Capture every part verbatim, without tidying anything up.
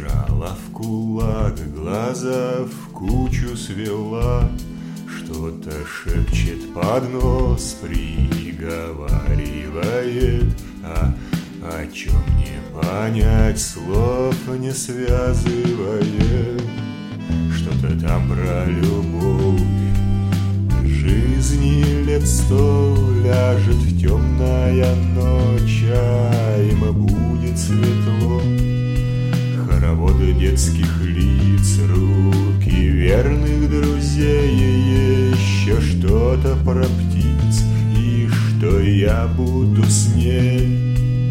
сжала в кулак, глаза в кучу свела, что-то шепчет под нос, приговаривает, а о чем не понять, слов не связывает. Что-то там про любовь, жизни лет сто, ляжет темная ночь, а им будет светло. Хороводы детских лиц, руки верных друзей, еще что-то про птиц, и что я буду с ней.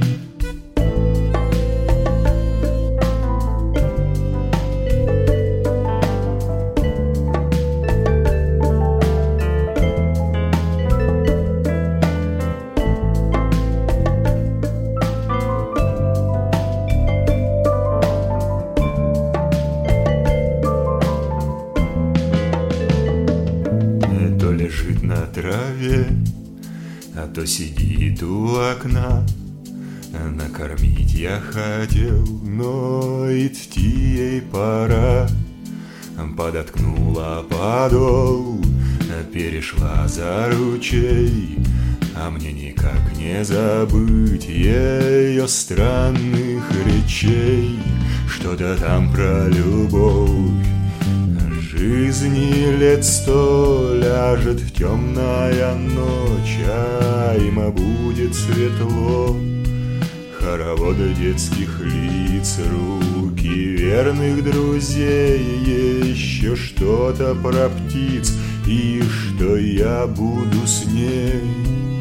Лежит на траве, а то сидит у окна. Накормить я хотел, но идти ей пора. Подоткнула подол, перешла за ручей, а мне никак не забыть ее странных речей. Что-то там про любовь, жизни лет сто, ляжет темная ночь, а им будет светло. Хороводы детских лиц, руки верных друзей, еще что-то про птиц, и что я буду с ней.